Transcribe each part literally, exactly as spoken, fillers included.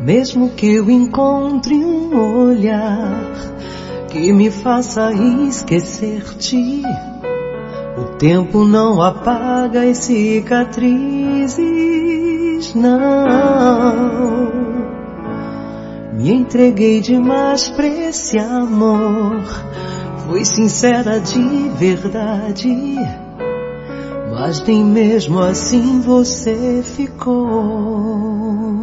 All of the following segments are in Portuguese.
Mesmo que eu encontre um olhar que me faça esquecer-te, o tempo não apaga as cicatrizes, não. Me entreguei demais pra esse amor, fui sincera de verdade, mas nem mesmo assim você ficou.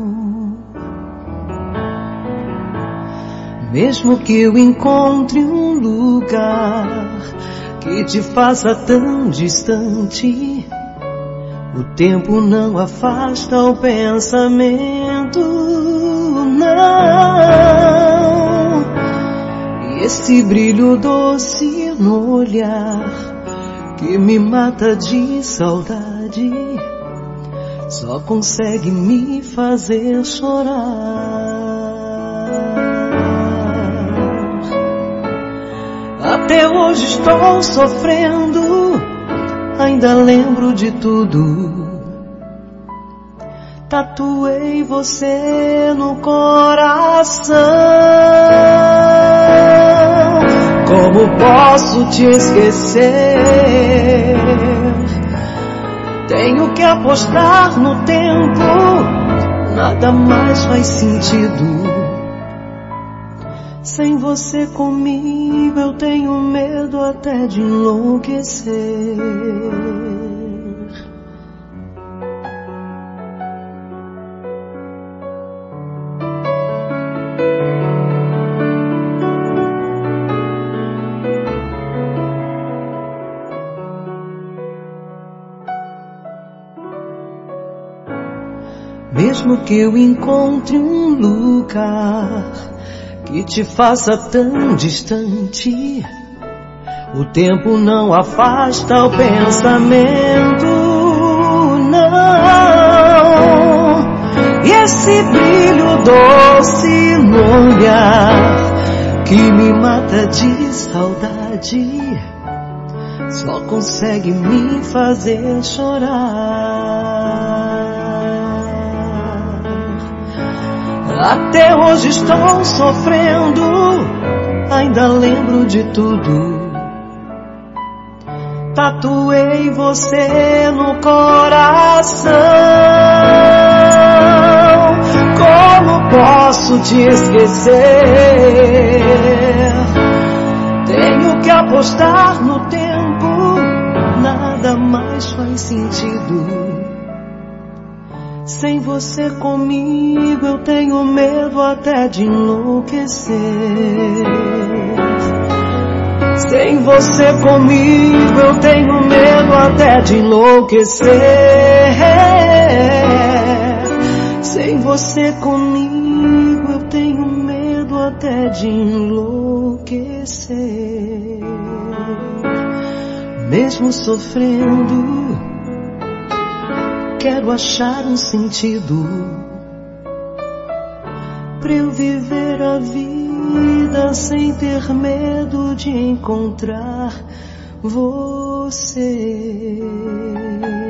Mesmo que eu encontre um lugar que te faça tão distante, o tempo não afasta o pensamento, não. E esse brilho doce no olhar que me mata de saudade só consegue me fazer chorar. Até hoje estou sofrendo, ainda lembro de tudo. Tatuei você no coração. Como posso te esquecer? Tenho que apostar no tempo, nada mais faz sentido. Sem você comigo eu tenho medo até de enlouquecer. Mesmo que eu encontre um lugar que te faça tão distante, o tempo não afasta o pensamento, não. E esse brilho doce no olhar que me mata de saudade só consegue me fazer chorar. Até hoje estou sofrendo, ainda lembro de tudo. Tatuei você no coração. Como posso te esquecer? Tenho que apostar no tempo, nada mais faz sentido. Sem você comigo eu tenho medo até de enlouquecer. Sem você comigo eu tenho medo até de enlouquecer. Sem você comigo eu tenho medo até de enlouquecer. Mesmo sofrendo, quero achar um sentido pra eu viver a vida sem ter medo de encontrar você.